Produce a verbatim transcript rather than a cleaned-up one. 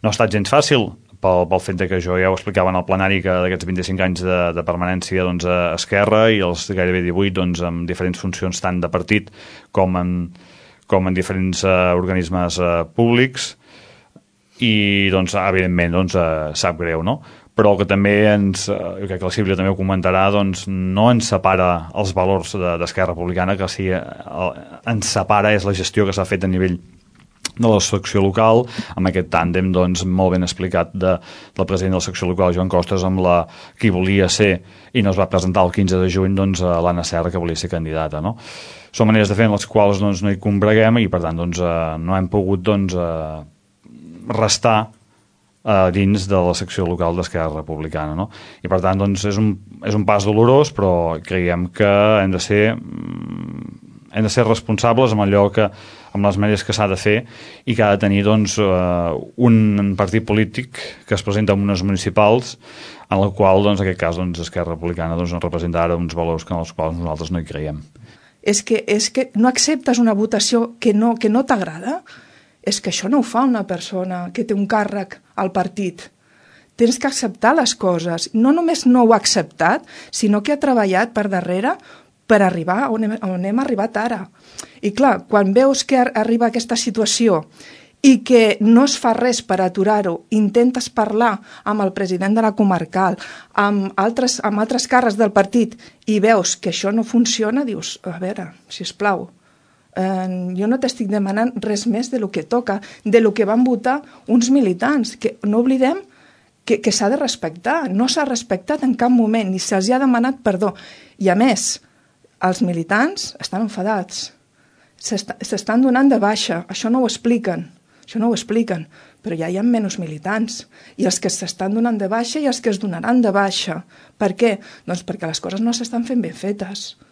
No ha estat gens fàcil, pel, pel fet que jo ja ho explicava en el plenari, que d'aquests vint-i-cinc anys de, de permanència doncs, a Esquerra i els gairebé divuit doncs, amb diferents funcions tant de partit com en, com en diferents uh, organismes uh, públics, i doncs, evidentment doncs, uh, sap greu, no? Però el que també ens, uh, jo crec que la Sílvia també ho comentarà, doncs no ens separa els valors d'Esquerra Republicana, que sí, uh, ens separa és la gestió que s'ha fet a nivell de la secció local, amb aquest tàndem doncs, molt ben explicat de, del president de la secció local, Joan Costas, amb la qui volia ser i no es va presentar el quinze de juny doncs, a l'Anna Serra, que volia ser candidata, no? Són maneres de fer en les quals doncs, no hi combreguem i per tant doncs, eh, no hem pogut doncs, eh, restar eh, dins de la secció local d'Esquerra Republicana, no? I per tant doncs, és, un, és un pas dolorós, però creiem que hem de ser hem de ser responsables amb allò que amb les maneres que s'ha de fer i que ha de tenir doncs, uh, un partit polític que es presenta en unes municipals en la qual, doncs, en aquest cas, doncs, Esquerra Republicana doncs, representa ara uns valors en els quals nosaltres no hi creiem. És que, és que no acceptes una votació que no, que no t'agrada? És que això no ho fa una persona que té un càrrec al partit. Tens que acceptar les coses. No només no ho ha acceptat, sinó que ha treballat per darrere per arribar on hem, on hem arribat ara. I clar, quan veus que arriba aquesta situació i que no es fa res per aturar-ho, intentes parlar amb el president de la comarcal, amb altres, amb altres càrrecs del partit, i veus que això no funciona, dius, a veure, sisplau, eh, jo no t'estic demanant res més de lo que toca, de lo que van votar uns militants, que no oblidem que, que s'ha de respectar. No s'ha respectat en cap moment, ni se'ls ha demanat perdó. I a més, els militants estan enfadats, s'estan donant de baixa, això no ho expliquen, això no ho expliquen, però ja hi ha menys militants, i els que s'estan donant de baixa i els que es donaran de baixa. Per què? Doncs perquè les coses no s'estan fent ben fetes.